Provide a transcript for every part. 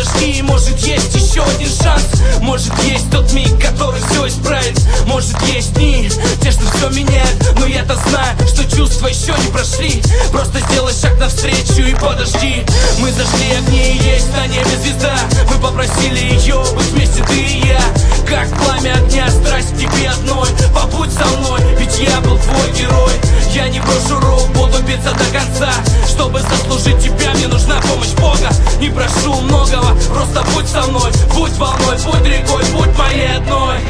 подожди, может есть еще один шанс. Может есть тот миг, который все исправит. Может есть дни, те, что все меняют. Но я-то знаю, что чувства еще не прошли. Просто сделай шаг навстречу и подожди. Мы зажгли огни, и есть на небе звезда. Мы попросили ее быть вместе, ты и я. Как пламя огня, страсть в тебе одной. Побудь со мной, ведь я был твой герой. Я не брошу рук, буду биться до конца. Чтобы заслужить тебя, мне нужна помощь Бога. Не прошу многого, просто будь со мной. Будь волной, будь рекой, будь моей одной.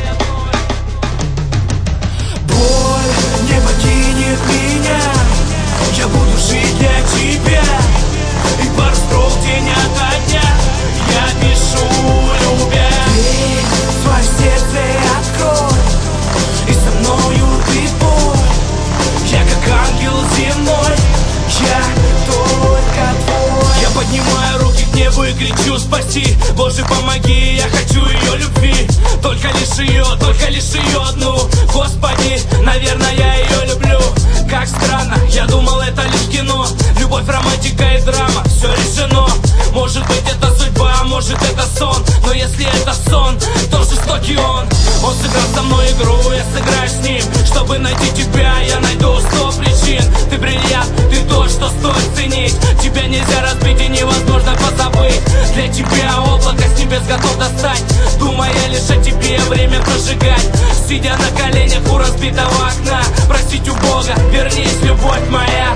Боль не покинет меня. Я буду жить для тебя. И пару строк день ото дня я пишу, любя. Дверь в свое сердце открой, и со мною ты пой. Я как ангел земной, я только твой. Я поднимаю руки к небу и кричу: спаси, Боже, помоги, я хочу ее любви. Только лишь ее одну. Господи, наверное, я ее люблю. Как странно, я думал, это лишь кино. Любовь, романтика и драма, все решено. Может быть, это судьба, может, это сон. Но если это сон, то жестокий он. Он сыграл со мной игру, я сыграю с ним. Чтобы найти тебя, я найду 100 причин. Ты бриллиант, ты то, что стоит ценить. Тебя нельзя разбить и невозможно позабыть. Для тебя облако с небес готов достать. Думая лишь о тебе, время прожигать. Сидя на коленях у разбитого окна, просить у Бога: вернись, любовь моя.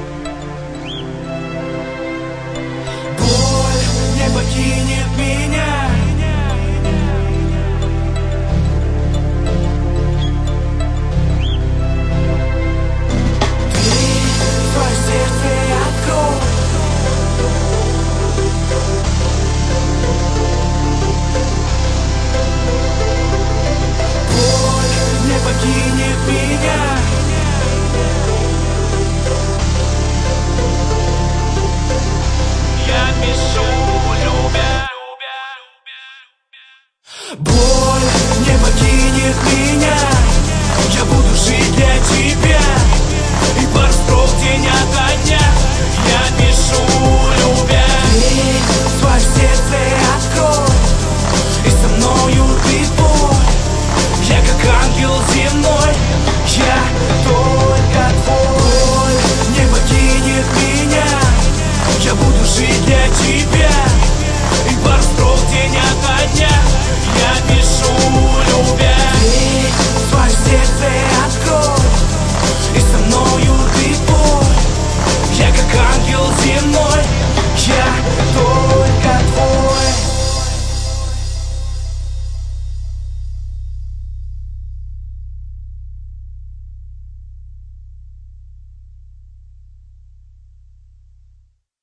Боль не покинет меня.